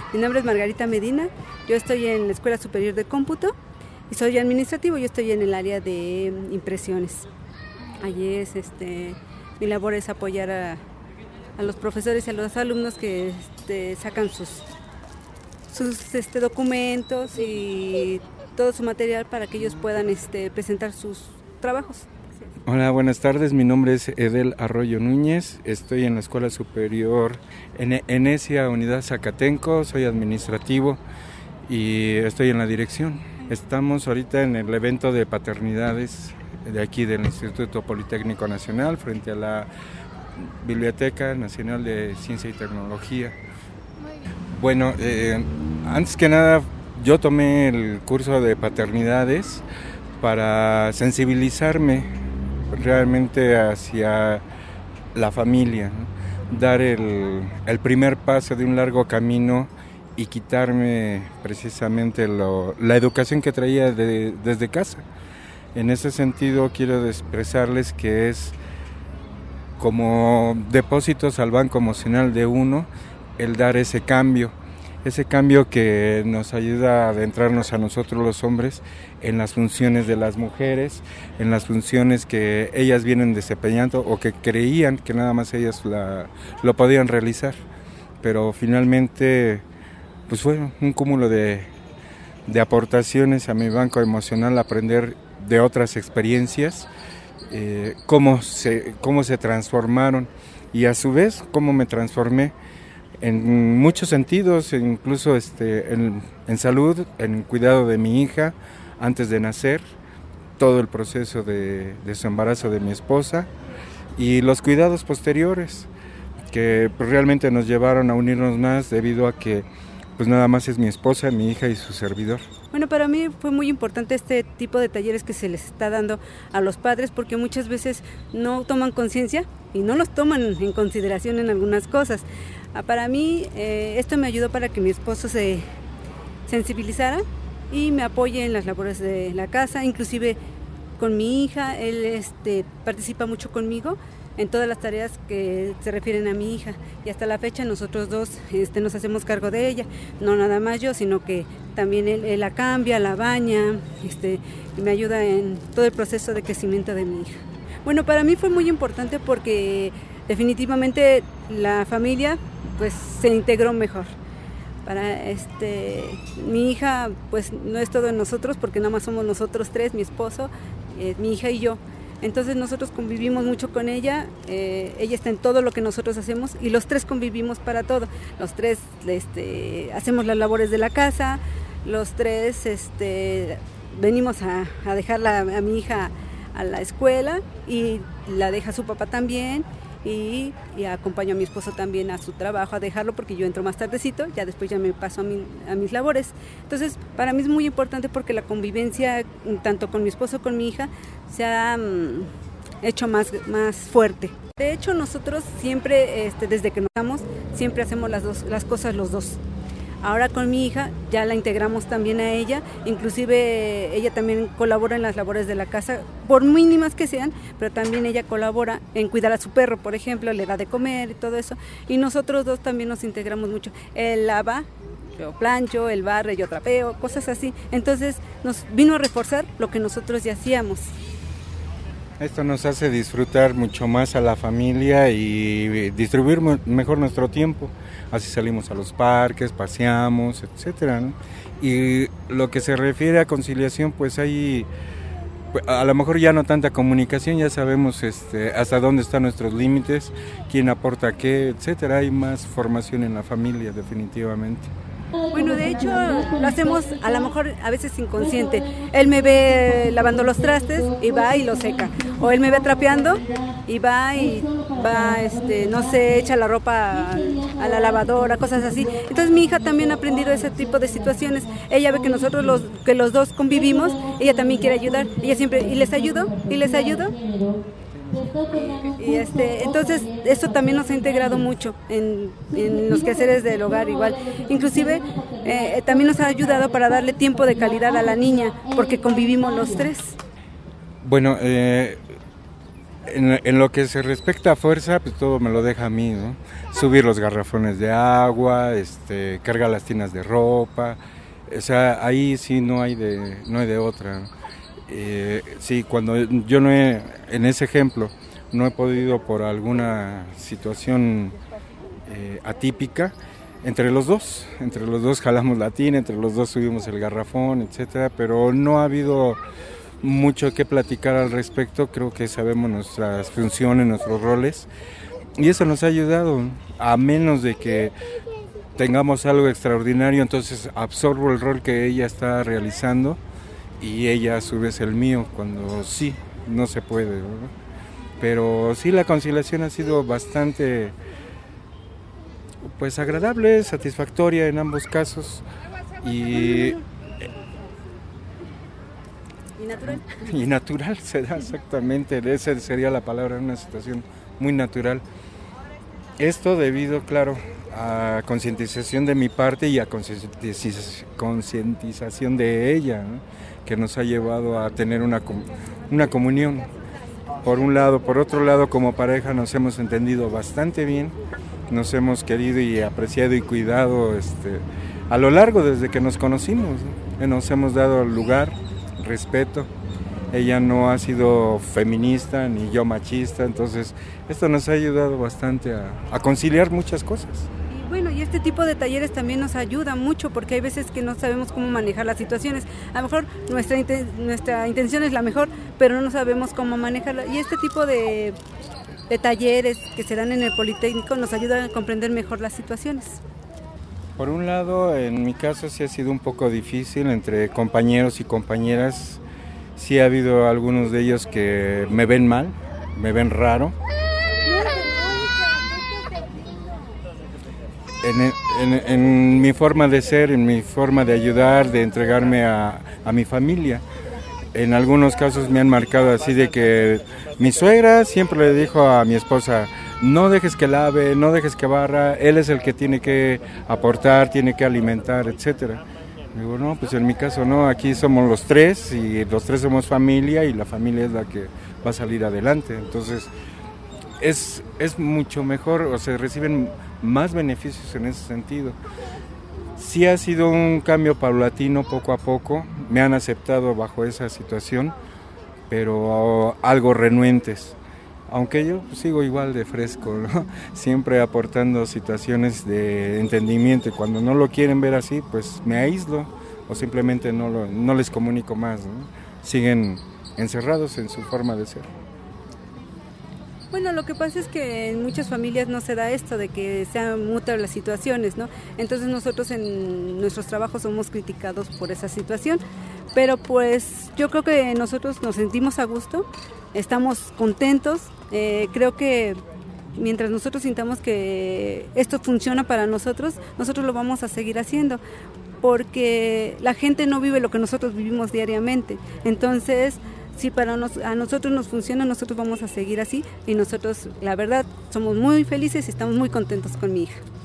Mi nombre es Margarita Medina, yo estoy en la Escuela Superior de Cómputo y soy administrativo, yo estoy en el área de impresiones. Allí mi labor es apoyar a los profesores y a los alumnos que sacan sus documentos y todo su material para que ellos puedan presentar sus trabajos. Hola, buenas tardes, mi nombre es Edel Arroyo Núñez, estoy en la Escuela Superior Enesia Unidad Zacatenco, soy administrativo y estoy en la dirección. Estamos ahorita en el evento de paternidades de aquí del Instituto Politécnico Nacional frente a la Biblioteca Nacional de Ciencia y Tecnología. Bueno, antes que nada yo tomé el curso de paternidades para sensibilizarme realmente hacia la familia, ¿no? Dar el primer paso de un largo camino y quitarme precisamente la educación que traía desde casa. En ese sentido quiero expresarles que es como depósitos al banco emocional de uno el dar ese cambio que nos ayuda a adentrarnos a nosotros los hombres en las funciones de las mujeres, en las funciones que ellas vienen desempeñando o que creían que nada más ellas lo podían realizar, pero finalmente pues fue un cúmulo de aportaciones a mi banco emocional, aprender de otras experiencias, cómo se transformaron y a su vez cómo me transformé en muchos sentidos, incluso en salud, en cuidado de mi hija antes de nacer, todo el proceso de su embarazo de mi esposa y los cuidados posteriores que pues, realmente nos llevaron a unirnos más debido a que pues nada más es mi esposa, mi hija y su servidor. Bueno, para mí fue muy importante este tipo de talleres que se les está dando a los padres porque muchas veces no toman conciencia y no los toman en consideración en algunas cosas. Para mí esto me ayudó para que mi esposo se sensibilizara y me apoye en las labores de la casa, inclusive con mi hija, él participa mucho conmigo en todas las tareas que se refieren a mi hija y hasta la fecha nosotros dos nos hacemos cargo de ella, no nada más yo, sino que también él la cambia, la baña, y me ayuda en todo el proceso de crecimiento de mi hija. Bueno, para mí fue muy importante porque definitivamente la familia pues se integró mejor. Para mi hija pues no es todo en nosotros porque nada más somos nosotros tres, mi esposo, mi hija y yo. Entonces nosotros convivimos mucho con ella, ella está en todo lo que nosotros hacemos y los tres convivimos para todo. Los tres hacemos las labores de la casa, los tres venimos a dejarla a mi hija a la escuela y la deja su papá también y acompaño a mi esposo también a su trabajo a dejarlo porque yo entro más tardecito, ya después ya me paso a mis labores. Entonces para mí es muy importante porque la convivencia tanto con mi esposo como con mi hija se ha hecho más fuerte. De hecho nosotros siempre desde que nos casamos siempre hacemos las cosas los dos. Ahora con mi hija ya la integramos también a ella, inclusive ella también colabora en las labores de la casa, por mínimas que sean, pero también ella colabora en cuidar a su perro, por ejemplo, le da de comer y todo eso, y nosotros dos también nos integramos mucho. Él lava, yo plancho, él barre, yo trapeo, cosas así, entonces nos vino a reforzar lo que nosotros ya hacíamos. Esto nos hace disfrutar mucho más a la familia y distribuir mejor nuestro tiempo. Así salimos a los parques, paseamos, etcétera, ¿no? Y lo que se refiere a conciliación, pues hay a lo mejor ya no tanta comunicación, ya sabemos hasta dónde están nuestros límites, quién aporta qué, etcétera. Hay más formación en la familia, definitivamente. Bueno, de hecho lo hacemos a lo mejor a veces inconsciente. Él me ve lavando los trastes y va y lo seca. O él me ve trapeando y va, no sé, echa la ropa a la lavadora, cosas así. Entonces mi hija también ha aprendido ese tipo de situaciones. Ella ve que nosotros los dos convivimos, ella también quiere ayudar. Ella siempre, y les ayudo. Entonces esto también nos ha integrado mucho en los quehaceres del hogar igual, inclusive también nos ha ayudado para darle tiempo de calidad a la niña porque convivimos los tres. Bueno, En lo que se respecta a fuerza, pues todo me lo deja a mí, ¿no? Subir los garrafones de agua, cargar las tinas de ropa, o sea, ahí sí no hay de otra, ¿no? Sí, cuando yo en ese ejemplo, no he podido por alguna situación atípica, entre los dos jalamos la tina, entre los dos subimos el garrafón, etcétera, pero no ha habido mucho que platicar al respecto. Creo que sabemos nuestras funciones, nuestros roles, y eso nos ha ayudado. A menos de que tengamos algo extraordinario, entonces absorbo el rol que ella está realizando y ella a su vez el mío, cuando sí, no se puede, ¿verdad? Pero sí, la conciliación ha sido bastante pues agradable, satisfactoria en ambos casos y natural. Y natural se da, exactamente, esa sería la palabra, una situación muy natural. Esto debido, claro, a concientización de mi parte y a concientización de ella, ¿no? Que nos ha llevado a tener una comunión. Por un lado, por otro lado, como pareja nos hemos entendido bastante bien, nos hemos querido y apreciado y cuidado a lo largo desde que nos conocimos, ¿no? Nos hemos dado lugar, respeto. Ella no ha sido feminista ni yo machista, entonces esto nos ha ayudado bastante a conciliar muchas cosas. Y bueno, y este tipo de talleres también nos ayuda mucho porque hay veces que no sabemos cómo manejar las situaciones. A lo mejor nuestra intención es la mejor, pero no sabemos cómo manejarla. Y este tipo de talleres que se dan en el Politécnico nos ayudan a comprender mejor las situaciones. Por un lado, en mi caso sí ha sido un poco difícil entre compañeros y compañeras. Sí ha habido algunos de ellos que me ven mal, me ven raro. En mi forma de ser, en mi forma de ayudar, de entregarme a mi familia. En algunos casos me han marcado así de que mi suegra siempre le dijo a mi esposa: no dejes que lave, no dejes que barra, él es el que tiene que aportar, tiene que alimentar, etcétera. Digo, no, pues en mi caso no, aquí somos los tres y los tres somos familia y la familia es la que va a salir adelante. Entonces es mucho mejor, o se reciben más beneficios en ese sentido. Sí ha sido un cambio paulatino, poco a poco, me han aceptado bajo esa situación, pero algo renuentes. Aunque yo sigo igual de fresco, ¿no? Siempre aportando situaciones de entendimiento, y cuando no lo quieren ver así, pues me aíslo o simplemente no les comunico más, ¿no? Siguen encerrados en su forma de ser. Bueno, lo que pasa es que en muchas familias no se da esto de que sean mutuas las situaciones, ¿no? Entonces nosotros en nuestros trabajos somos criticados por esa situación, pero pues yo creo que nosotros nos sentimos a gusto, estamos contentos, creo que mientras nosotros sintamos que esto funciona para nosotros lo vamos a seguir haciendo, porque la gente no vive lo que nosotros vivimos diariamente, entonces si a nosotros nos funciona, nosotros vamos a seguir así y nosotros, la verdad, somos muy felices y estamos muy contentos con mi hija.